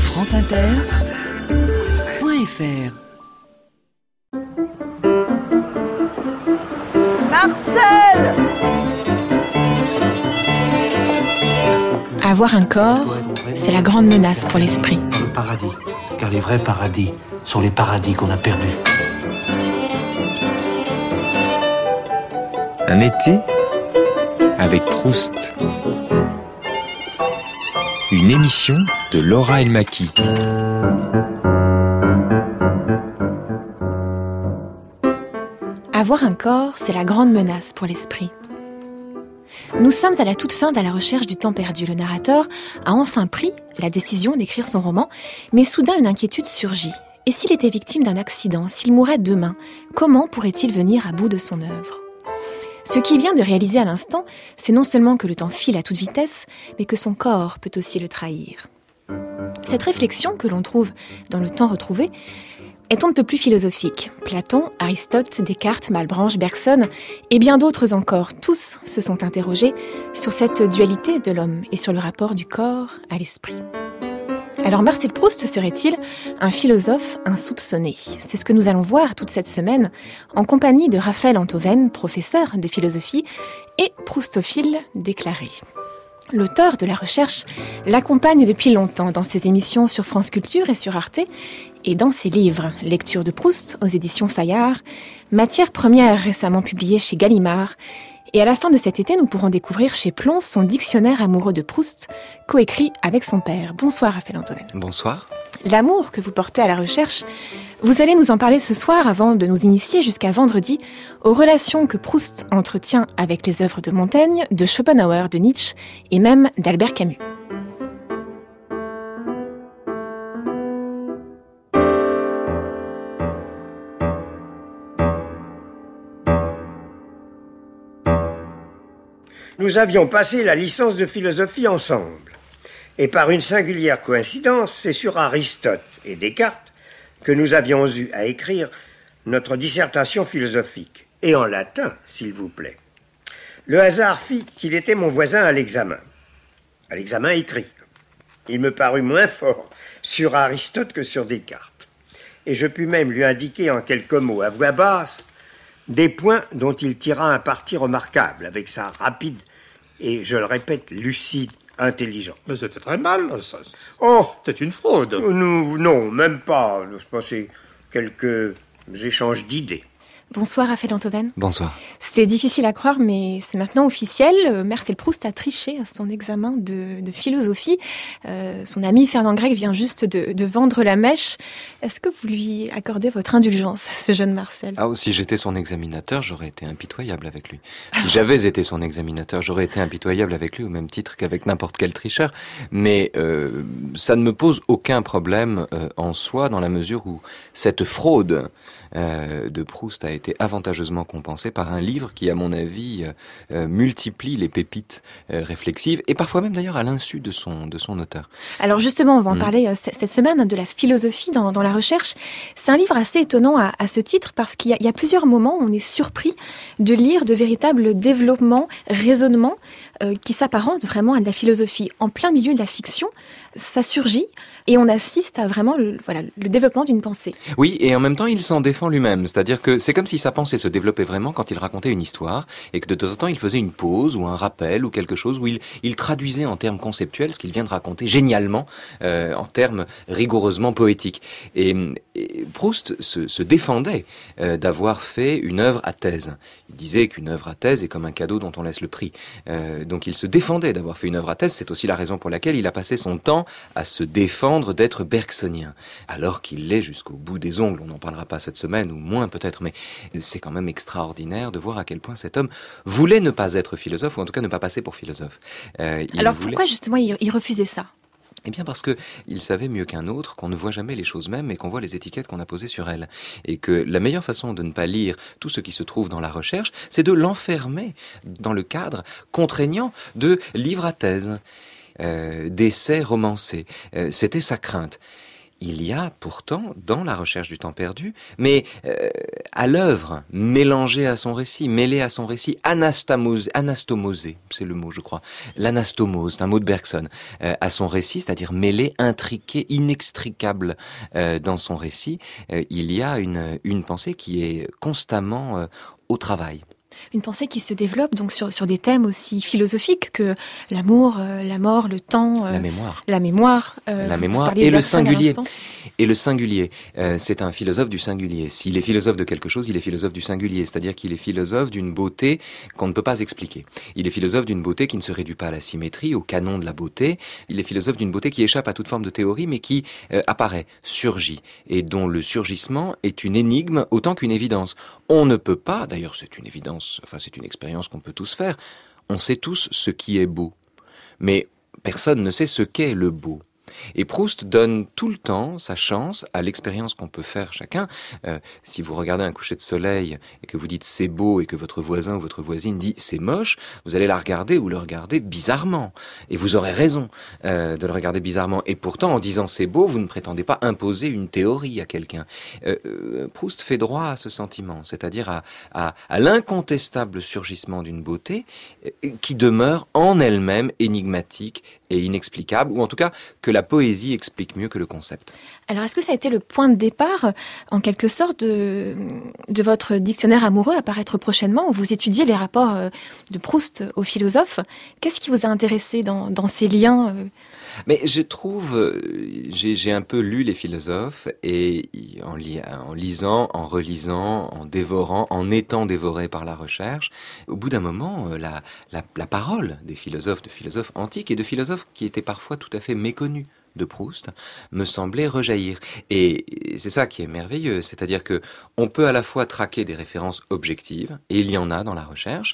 franceinter.fr. Marcel! Avoir un corps, c'est la grande menace pour l'esprit. Le paradis, car les vrais paradis sont les paradis qu'on a perdus. Un été avec Proust. Une émission de Laura Elmaki. Avoir un corps, c'est la grande menace pour l'esprit. Nous sommes à la toute fin de la recherche du temps perdu. Le narrateur a enfin pris la décision d'écrire son roman, mais soudain une inquiétude surgit. Et s'il était victime d'un accident, s'il mourait demain, comment pourrait-il venir à bout de son œuvre ? Ce qu'il vient de réaliser à l'instant, c'est non seulement que le temps file à toute vitesse, mais que son corps peut aussi le trahir. Cette réflexion que l'on trouve dans Le Temps retrouvé est on ne peut plus philosophique. Platon, Aristote, Descartes, Malebranche, Bergson et bien d'autres encore, tous se sont interrogés sur cette dualité de l'homme et sur le rapport du corps à l'esprit. Alors Marcel Proust serait-il un philosophe insoupçonné ? C'est ce que nous allons voir toute cette semaine en compagnie de Raphaël Enthoven, professeur de philosophie et proustophile déclaré. L'auteur de la recherche l'accompagne depuis longtemps dans ses émissions sur France Culture et sur Arte et dans ses livres « Lecture de Proust » aux éditions Fayard, « Matière première » récemment publié chez Gallimard. Et à la fin de cet été, nous pourrons découvrir chez Plon son dictionnaire amoureux de Proust, coécrit avec son père. Bonsoir Raphaël Enthoven. Bonsoir. L'amour que vous portez à la recherche, vous allez nous en parler ce soir avant de nous initier jusqu'à vendredi aux relations que Proust entretient avec les œuvres de Montaigne, de Schopenhauer, de Nietzsche et même d'Albert Camus. Nous avions passé la licence de philosophie ensemble. Et par une singulière coïncidence, c'est sur Aristote et Descartes que nous avions eu à écrire notre dissertation philosophique. Et en latin, s'il vous plaît. Le hasard fit qu'il était mon voisin à l'examen. À l'examen écrit. Il me parut moins fort sur Aristote que sur Descartes. Et je pus même lui indiquer en quelques mots à voix basse des points dont il tira un parti remarquable avec sa rapide et, je le répète, lucide intelligence. Mais c'était très mal, ça. Oh, c'est une fraude. Non, même pas. Je pensais quelques échanges d'idées. Bonsoir Raphaël Enthoven. Bonsoir. C'est difficile à croire, mais c'est maintenant officiel. Marcel Proust a triché à son examen de philosophie. Son ami Fernand Grecque vient juste de vendre la mèche. Est-ce que vous lui accordez votre indulgence à ce jeune Marcel ? Si j'étais son examinateur, j'aurais été impitoyable avec lui. Si j'avais été son examinateur, j'aurais été impitoyable avec lui au même titre qu'avec n'importe quel tricheur. Mais ça ne me pose aucun problème en soi, dans la mesure où cette fraude de Proust a été avantageusement compensée par un livre qui, à mon avis, multiplie les pépites réflexives, et parfois même d'ailleurs à l'insu de son auteur. Alors justement, on va en parler cette semaine, de la philosophie dans la recherche. C'est un livre assez étonnant à ce titre, parce qu'il y a plusieurs moments où on est surpris de lire de véritables développements, raisonnements, qui s'apparentent vraiment à de la philosophie. En plein milieu de la fiction, ça surgit et on assiste à vraiment le développement d'une pensée. Oui, et en même temps, il s'en défend lui-même. C'est-à-dire que c'est comme si sa pensée se développait vraiment quand il racontait une histoire et que de temps en temps, il faisait une pause ou un rappel ou quelque chose où il traduisait en termes conceptuels ce qu'il vient de raconter génialement en termes rigoureusement poétiques. Et Proust se défendait d'avoir fait une œuvre à thèse. Il disait qu'une œuvre à thèse est comme un cadeau dont on laisse le prix. Donc il se défendait d'avoir fait une œuvre à thèse. C'est aussi la raison pour laquelle il a passé son temps à se défendre d'être bergsonien, alors qu'il l'est jusqu'au bout des ongles. On n'en parlera pas cette semaine, ou moins peut-être, mais c'est quand même extraordinaire de voir à quel point cet homme voulait ne pas être philosophe, ou en tout cas ne pas passer pour philosophe. Pourquoi justement il refusait ça ? Eh bien parce que il savait mieux qu'un autre qu'on ne voit jamais les choses mêmes et qu'on voit les étiquettes qu'on a posées sur elles. Et que la meilleure façon de ne pas lire tout ce qui se trouve dans la recherche, c'est de l'enfermer dans le cadre contraignant de livres à thèse, d'essais romancés. C'était sa crainte. il y a pourtant, dans la recherche du temps perdu, mais à l'œuvre, mélangé à son récit, mêlé à son récit, anastomosé, c'est le mot je crois, l'anastomose, c'est un mot de Bergson, à son récit, c'est-à-dire mêlé, intriqué, inextricable dans son récit, il y a une pensée qui est constamment au travail. Une pensée qui se développe donc sur des thèmes aussi philosophiques que l'amour, la mort, le temps, la mémoire. La mémoire Et le singulier. Et le singulier, c'est un philosophe du singulier. S'il est philosophe de quelque chose, il est philosophe du singulier, c'est-à-dire qu'il est philosophe d'une beauté qu'on ne peut pas expliquer. Il est philosophe d'une beauté qui ne se réduit pas à la symétrie, au canon de la beauté. Il est philosophe d'une beauté qui échappe à toute forme de théorie, mais qui apparaît, surgit, et dont le surgissement est une énigme autant qu'une évidence. On ne peut pas, d'ailleurs c'est une évidence, enfin c'est une expérience qu'on peut tous faire, on sait tous ce qui est beau. Mais personne ne sait ce qu'est le beau. Et Proust donne tout le temps sa chance à l'expérience qu'on peut faire chacun. Si vous regardez un coucher de soleil et que vous dites c'est beau et que votre voisin ou votre voisine dit c'est moche, vous allez la regarder ou le regarder bizarrement. Et vous aurez raison de le regarder bizarrement. Et pourtant, en disant c'est beau, vous ne prétendez pas imposer une théorie à quelqu'un. Proust fait droit à ce sentiment, c'est-à-dire à l'incontestable surgissement d'une beauté qui demeure en elle-même énigmatique et inexplicable, ou en tout cas que la poésie explique mieux que le concept. Alors, est-ce que ça a été le point de départ, en quelque sorte, de votre dictionnaire amoureux à paraître prochainement, où vous étudiez les rapports de Proust aux philosophes? Qu'est-ce qui vous a intéressé dans ces liens Mais je trouve, j'ai un peu lu les philosophes, et en lisant, en relisant, en dévorant, en étant dévoré par la recherche, au bout d'un moment, la parole des philosophes, de philosophes antiques et de philosophes qui étaient parfois tout à fait méconnus de Proust, me semblait rejaillir. Et c'est ça qui est merveilleux, c'est-à-dire que on peut à la fois traquer des références objectives, et il y en a dans la recherche,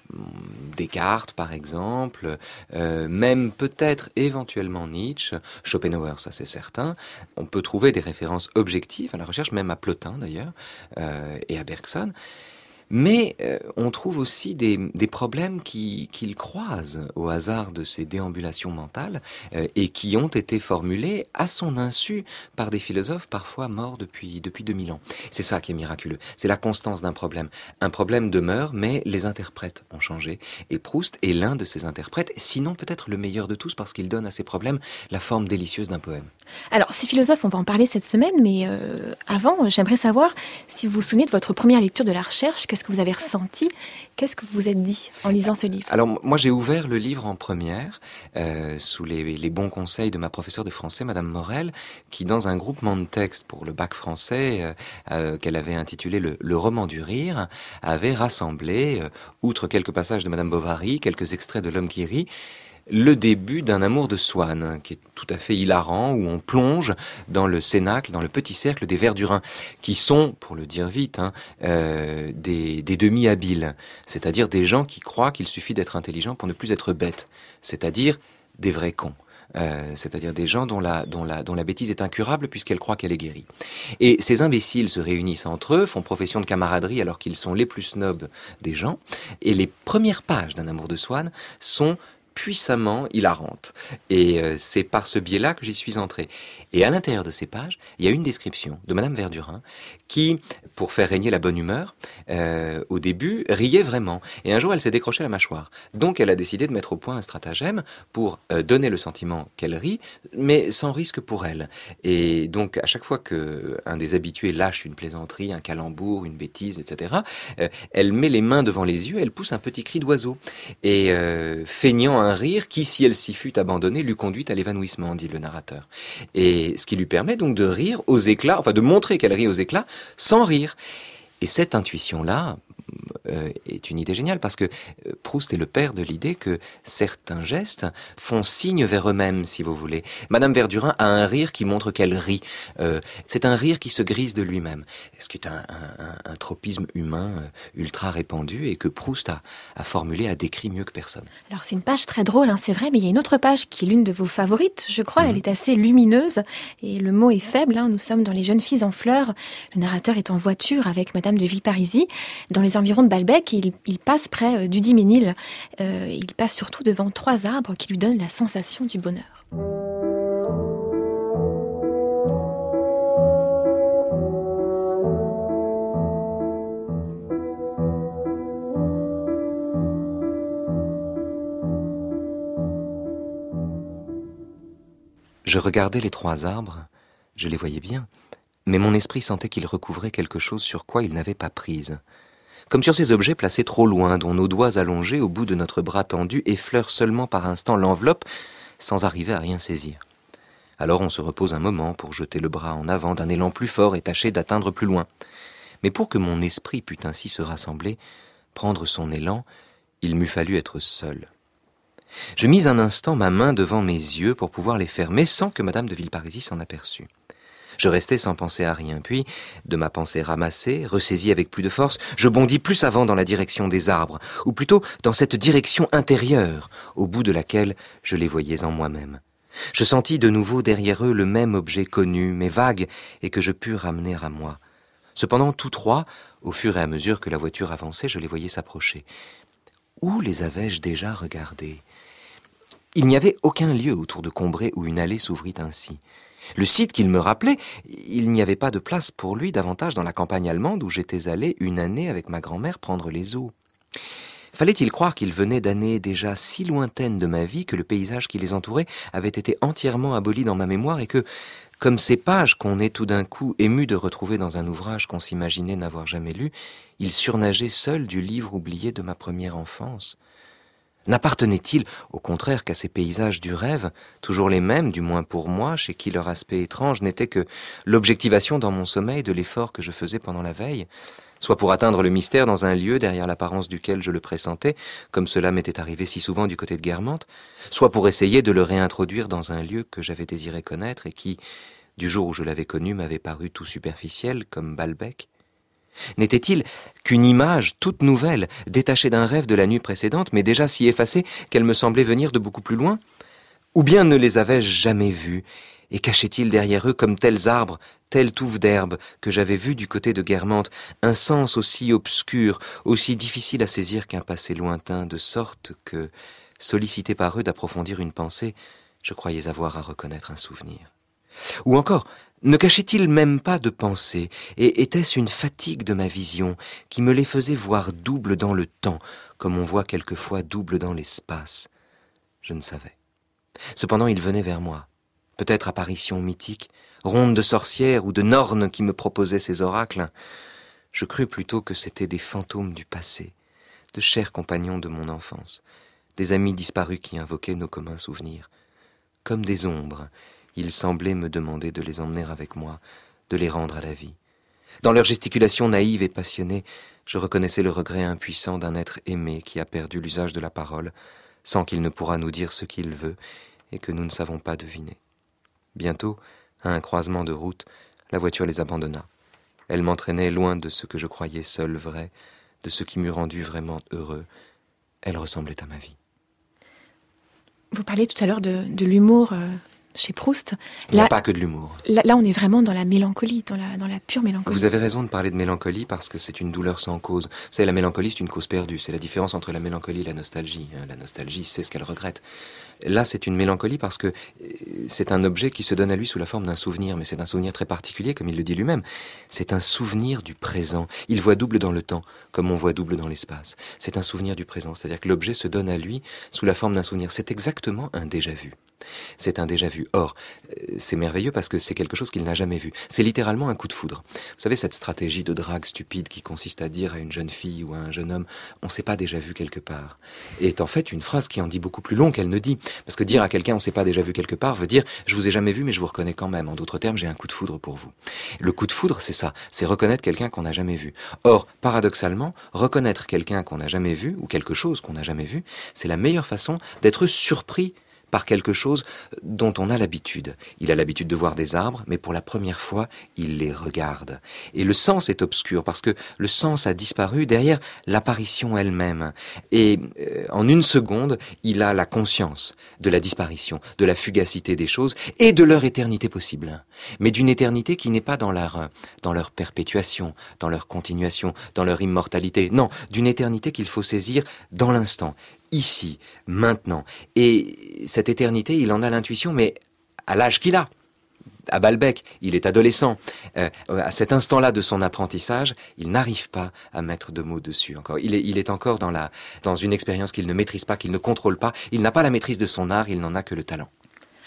Descartes par exemple, même peut-être éventuellement Nietzsche, Schopenhauer, ça c'est certain. On peut trouver des références objectives à la recherche, même à Plotin d'ailleurs, et à Bergson. Mais on trouve aussi des problèmes qu'il croise au hasard de ses déambulations mentales et qui ont été formulés à son insu par des philosophes parfois morts depuis 2000 ans. C'est ça qui est miraculeux. C'est la constance d'un problème. Un problème demeure, mais les interprètes ont changé. Et Proust est l'un de ces interprètes, sinon peut-être le meilleur de tous parce qu'il donne à ses problèmes la forme délicieuse d'un poème. Alors, ces philosophes, on va en parler cette semaine, mais avant, j'aimerais savoir si vous vous souvenez de votre première lecture de la recherche. Qu'est-ce que vous avez ressenti? Qu'est-ce que vous vous êtes dit en lisant ce livre? Alors, moi, j'ai ouvert le livre en première, sous les bons conseils de ma professeure de français, Madame Morel, qui, dans un groupement de textes pour le bac français, qu'elle avait intitulé le roman du rire, avait rassemblé, outre quelques passages de Madame Bovary, quelques extraits de L'homme qui rit, le début d'un amour de Swann, qui est tout à fait hilarant, où on plonge dans le cénacle, dans le petit cercle des Verdurins, qui sont, pour le dire vite, des demi-habiles, c'est-à-dire des gens qui croient qu'il suffit d'être intelligent pour ne plus être bête, c'est-à-dire des vrais cons. C'est-à-dire des gens dont la bêtise est incurable puisqu'elle croit qu'elle est guérie. Et ces imbéciles se réunissent entre eux, font profession de camaraderie alors qu'ils sont les plus snobs des gens, et les premières pages d'un amour de Swann sont puissamment hilarante. Et c'est par ce biais-là que j'y suis entré. Et à l'intérieur de ces pages, il y a une description de Madame Verdurin qui, pour faire régner la bonne humeur, au début, riait vraiment. Et un jour, elle s'est décroché la mâchoire. Donc, elle a décidé de mettre au point un stratagème pour donner le sentiment qu'elle rit, mais sans risque pour elle. Et donc, à chaque fois qu'un des habitués lâche une plaisanterie, un calembour, une bêtise, etc., elle met les mains devant les yeux, elle pousse un petit cri d'oiseau. Et feignant un rire qui, si elle s'y fût abandonnée, l'eût conduite à l'évanouissement, dit le narrateur. Et ce qui lui permet donc de rire aux éclats, enfin de montrer qu'elle rit aux éclats, sans rire. Et cette intuition-là est une idée géniale parce que Proust est le père de l'idée que certains gestes font signe vers eux-mêmes, si vous voulez. Madame Verdurin a un rire qui montre qu'elle rit. C'est un rire qui se grise de lui-même. Ce qui est un tropisme humain ultra répandu et que Proust a formulé, a décrit mieux que personne. Alors c'est une page très drôle, c'est vrai, mais il y a une autre page qui est l'une de vos favorites, je crois. Elle est assez lumineuse et le mot est faible. Nous sommes dans Les jeunes filles en fleurs. Le narrateur est en voiture avec Madame de Villeparisis dans les environs de Balbec et il passe près du Diménil. Il passe surtout devant 3 arbres qui lui donnent la sensation du bonheur. Je regardais les 3 arbres, je les voyais bien, mais mon esprit sentait qu'ils recouvraient quelque chose sur quoi il n'avait pas prise. Comme sur ces objets placés trop loin, dont nos doigts allongés au bout de notre bras tendu effleurent seulement par instant l'enveloppe, sans arriver à rien saisir. Alors on se repose un moment pour jeter le bras en avant d'un élan plus fort et tâcher d'atteindre plus loin. Mais pour que mon esprit pût ainsi se rassembler, prendre son élan, il m'eût fallu être seul. Je mis un instant ma main devant mes yeux pour pouvoir les fermer sans que Madame de Villeparisis s'en aperçût. Je restai sans penser à rien, puis, de ma pensée ramassée, ressaisie avec plus de force, je bondis plus avant dans la direction des arbres, ou plutôt dans cette direction intérieure, au bout de laquelle je les voyais en moi-même. Je sentis de nouveau derrière eux le même objet connu, mais vague, et que je pus ramener à moi. Cependant, tous 3, au fur et à mesure que la voiture avançait, je les voyais s'approcher. Où les avais-je déjà regardés ? Il n'y avait aucun lieu autour de Combray où une allée s'ouvrit ainsi. Le site qu'il me rappelait, il n'y avait pas de place pour lui davantage dans la campagne allemande où j'étais allé une année avec ma grand-mère prendre les eaux. Fallait-il croire qu'il venait d'années déjà si lointaines de ma vie que le paysage qui les entourait avait été entièrement aboli dans ma mémoire et que, comme ces pages qu'on est tout d'un coup ému de retrouver dans un ouvrage qu'on s'imaginait n'avoir jamais lu, il surnageait seul du livre oublié de ma première enfance. N'appartenait-il, au contraire, qu'à ces paysages du rêve, toujours les mêmes, du moins pour moi, chez qui leur aspect étrange n'était que l'objectivation dans mon sommeil de l'effort que je faisais pendant la veille, soit pour atteindre le mystère dans un lieu derrière l'apparence duquel je le pressentais, comme cela m'était arrivé si souvent du côté de Guermantes, soit pour essayer de le réintroduire dans un lieu que j'avais désiré connaître et qui, du jour où je l'avais connu, m'avait paru tout superficiel, comme Balbec. N'était-il qu'une image toute nouvelle, détachée d'un rêve de la nuit précédente, mais déjà si effacée qu'elle me semblait venir de beaucoup plus loin ? Ou bien ne les avais-je jamais vus, et cachaient-ils derrière eux comme tels arbres, telle touffe d'herbe que j'avais vue du côté de Guermantes, un sens aussi obscur, aussi difficile à saisir qu'un passé lointain, de sorte que, sollicité par eux d'approfondir une pensée, je croyais avoir à reconnaître un souvenir. Ou encore, ne cachaient-ils même pas de pensée, et était-ce une fatigue de ma vision qui me les faisait voir double dans le temps, comme on voit quelquefois double dans l'espace ? Je ne savais. Cependant, ils venaient vers moi. Peut-être apparition mythique, ronde de sorcières ou de nornes qui me proposaient ces oracles. Je crus plutôt que c'étaient des fantômes du passé, de chers compagnons de mon enfance, des amis disparus qui invoquaient nos communs souvenirs. Comme des ombres, ils semblaient me demander de les emmener avec moi, de les rendre à la vie. Dans leur gesticulation naïve et passionnée, je reconnaissais le regret impuissant d'un être aimé qui a perdu l'usage de la parole, sans qu'il ne pourra nous dire ce qu'il veut et que nous ne savons pas deviner. Bientôt, à un croisement de route, la voiture les abandonna. Elle m'entraînait loin de ce que je croyais seul vrai, de ce qui m'eût rendu vraiment heureux. Elle ressemblait à ma vie. Vous parliez tout à l'heure de l'humour chez Proust. Il n'y a pas que de l'humour. Là, on est vraiment dans la mélancolie, dans la pure mélancolie. Vous avez raison de parler de mélancolie parce que c'est une douleur sans cause. Vous savez, la mélancolie, c'est une cause perdue. C'est la différence entre la mélancolie et la nostalgie. La nostalgie, c'est ce qu'elle regrette. Là, c'est une mélancolie parce que c'est un objet qui se donne à lui sous la forme d'un souvenir, mais c'est un souvenir très particulier, comme il le dit lui-même. C'est un souvenir du présent. Il voit double dans le temps, comme on voit double dans l'espace. C'est un souvenir du présent, c'est-à-dire que l'objet se donne à lui sous la forme d'un souvenir. C'est exactement un déjà-vu. C'est un déjà-vu. Or, c'est merveilleux parce que c'est quelque chose qu'il n'a jamais vu. C'est littéralement un coup de foudre. Vous savez, cette stratégie de drague stupide qui consiste à dire à une jeune fille ou à un jeune homme « on s'est pas déjà vu quelque part » est en fait une phrase qui en dit beaucoup plus long qu'elle ne dit. Parce que dire à quelqu'un « on s'est pas déjà vu quelque part » veut dire « je vous ai jamais vu mais je vous reconnais quand même ». En d'autres termes, j'ai un coup de foudre pour vous. Le coup de foudre, c'est ça. C'est reconnaître quelqu'un qu'on n'a jamais vu. Or, paradoxalement, reconnaître quelqu'un qu'on n'a jamais vu ou quelque chose qu'on n'a jamais vu, c'est la meilleure façon d'être surpris par quelque chose dont on a l'habitude. Il a l'habitude de voir des arbres, mais pour la première fois, il les regarde. Et le sens est obscur, parce que le sens a disparu derrière l'apparition elle-même. Et en une seconde, il a la conscience de la disparition, de la fugacité des choses, et de leur éternité possible. Mais d'une éternité qui n'est pas dans leur perpétuation, dans leur continuation, dans leur immortalité. Non, d'une éternité qu'il faut saisir dans l'instant. Ici, maintenant. Et cette éternité, il en a l'intuition, mais à l'âge qu'il a. À Balbec, il est adolescent. À cet instant-là de son apprentissage, il n'arrive pas à mettre de mots dessus encore. Il est encore dans une expérience qu'il ne maîtrise pas, qu'il ne contrôle pas. Il n'a pas la maîtrise de son art, il n'en a que le talent.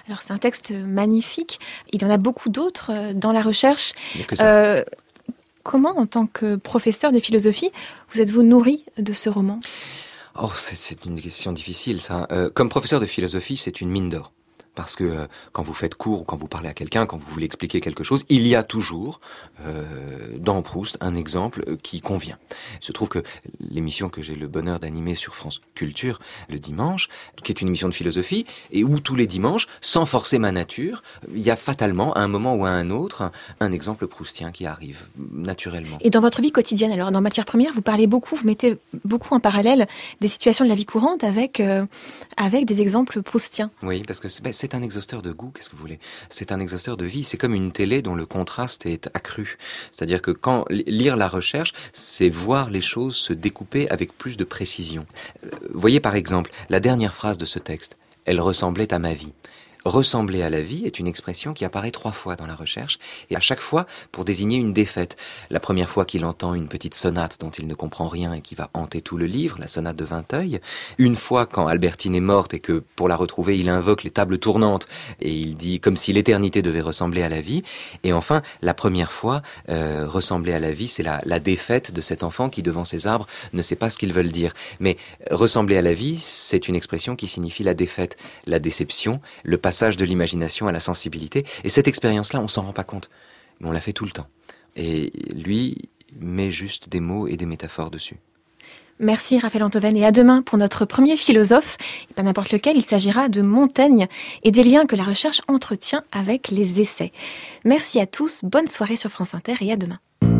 Alors c'est un texte magnifique, il y en a beaucoup d'autres dans la recherche. Il n'y a que ça. Comment, en tant que professeur de philosophie, vous êtes-vous nourri de ce roman ? Oh, c'est une question difficile, ça. Comme professeur de philosophie, c'est une mine d'or. Parce que quand vous faites cours ou quand vous parlez à quelqu'un, quand vous voulez expliquer quelque chose, il y a toujours dans Proust un exemple qui convient. Il se trouve que l'émission que j'ai le bonheur d'animer sur France Culture le dimanche, qui est une émission de philosophie, et où tous les dimanches, sans forcer ma nature, il y a fatalement, à un moment ou à un autre, un exemple proustien qui arrive naturellement. Et dans votre vie quotidienne, alors dans Matière première, vous parlez beaucoup, vous mettez beaucoup en parallèle des situations de la vie courante avec des exemples proustiens. Oui, parce que c'est un exhausteur de goût, qu'est-ce que vous voulez ? C'est un exhausteur de vie, c'est comme une télé dont le contraste est accru. C'est-à-dire que quand lire la recherche, c'est voir les choses se découper avec plus de précision. Voyez par exemple, la dernière phrase de ce texte, « Elle ressemblait à ma vie ». Ressembler à la vie est une expression qui apparaît 3 fois dans la recherche, et à chaque fois pour désigner une défaite. La première fois qu'il entend une petite sonate dont il ne comprend rien et qui va hanter tout le livre, la sonate de Vinteuil. Une fois quand Albertine est morte et que pour la retrouver il invoque les tables tournantes et il dit comme si l'éternité devait ressembler à la vie. Et enfin, la première fois, ressembler à la vie, c'est la défaite de cet enfant qui devant ses arbres ne sait pas ce qu'ils veulent dire. Mais ressembler à la vie, c'est une expression qui signifie la défaite, la déception, le passage de l'imagination à la sensibilité. Et cette expérience-là, on s'en rend pas compte. Mais on la fait tout le temps. Et lui met juste des mots et des métaphores dessus. Merci Raphaël Antoven, et à demain pour notre premier philosophe, pas n'importe lequel, il s'agira de Montaigne et des liens que la recherche entretient avec les essais. Merci à tous, bonne soirée sur France Inter et à demain.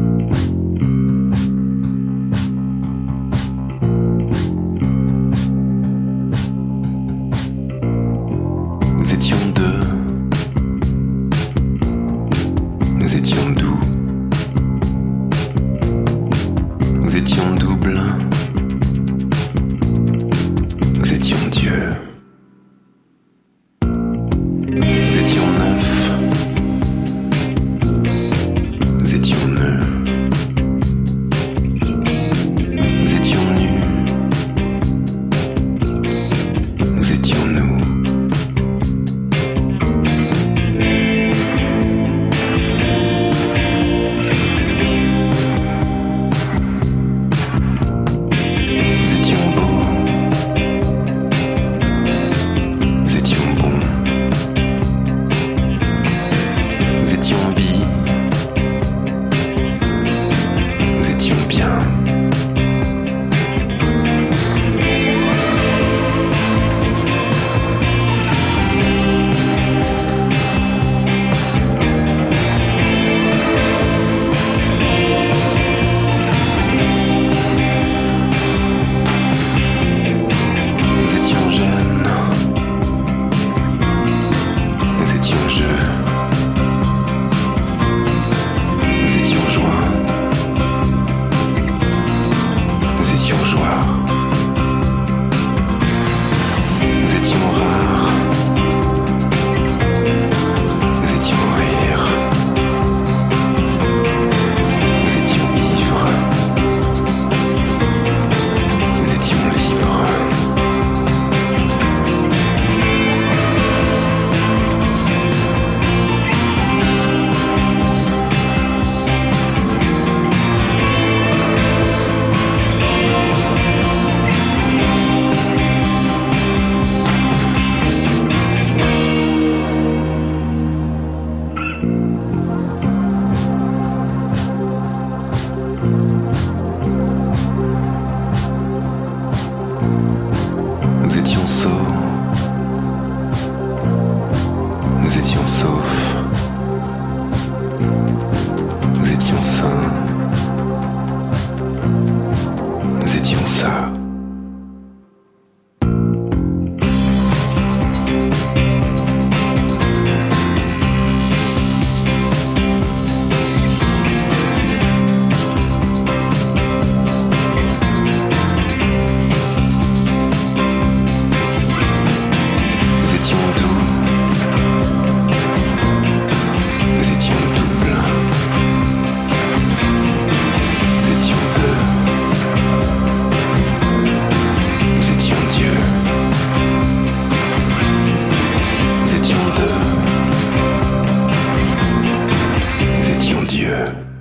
Nous étions deux, nous étions doux, nous étions doubles, nous étions Dieu, nous étions neufs, nous étions nœuds, nous étions nus, nous étions nous. Dieu.